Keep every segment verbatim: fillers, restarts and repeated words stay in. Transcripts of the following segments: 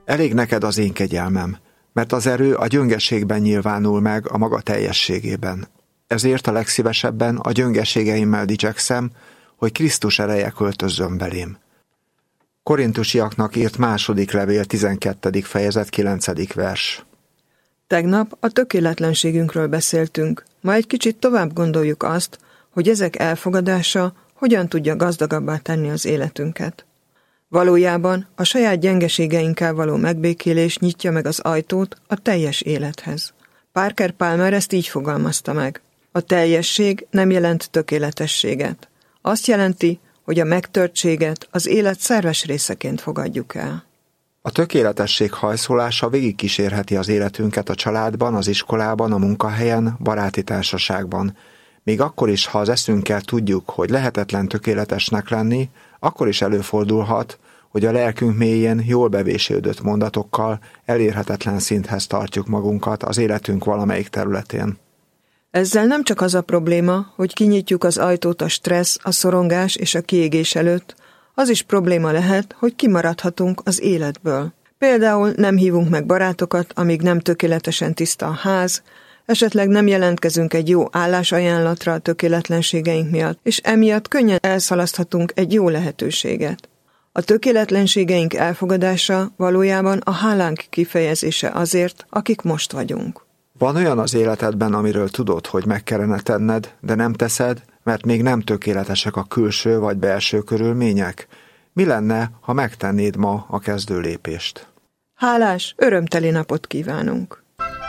Elég neked az én kegyelmem, mert az erő a gyöngeségben nyilvánul meg a maga teljességében. Ezért a legszívesebben a gyöngeségeimmel dicsekszem, hogy Krisztus ereje költözzön belém. Korintusiaknak írt második levél tizenkettedik fejezet kilencedik vers. Tegnap a tökéletlenségünkről beszéltünk, ma egy kicsit tovább gondoljuk azt, hogy ezek elfogadása hogyan tudja gazdagabbá tenni az életünket. Valójában a saját gyengeségeinkkel való megbékélés nyitja meg az ajtót a teljes élethez. Parker Palmer ezt így fogalmazta meg. A teljesség nem jelent tökéletességet. Azt jelenti, hogy a megtörtséget az élet szerves részeként fogadjuk el. A tökéletesség hajszolása végigkísérheti az életünket a családban, az iskolában, a munkahelyen, baráti társaságban. Még akkor is, ha az eszünkkel tudjuk, hogy lehetetlen tökéletesnek lenni, akkor is előfordulhat, hogy a lelkünk mélyén jól bevésődött mondatokkal elérhetetlen szinthez tartjuk magunkat az életünk valamelyik területén. Ezzel nem csak az a probléma, hogy kinyitjuk az ajtót a stressz, a szorongás és a kiégés előtt, az is probléma lehet, hogy kimaradhatunk az életből. Például nem hívunk meg barátokat, amíg nem tökéletesen tiszta a ház, esetleg nem jelentkezünk egy jó állásajánlatra a tökéletlenségeink miatt, és emiatt könnyen elszalaszthatunk egy jó lehetőséget. A tökéletlenségeink elfogadása valójában a hálánk kifejezése azért, akik most vagyunk. Van olyan az életedben, amiről tudod, hogy meg kellene tenned, de nem teszed, mert még nem tökéletesek a külső vagy belső körülmények? Mi lenne, ha megtennéd ma a kezdő lépést? Hálás, örömteli napot kívánunk!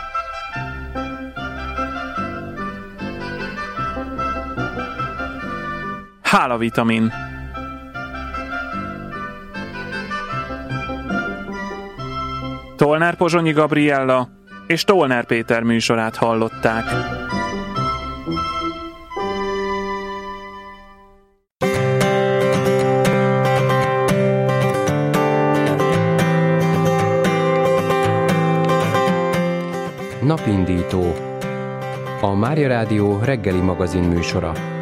Hálavitamin. Tolnár Pozsonyi Gabriella és Tolnár Péter műsorát hallották. Napindító. A Mária Rádió reggeli magazin műsora.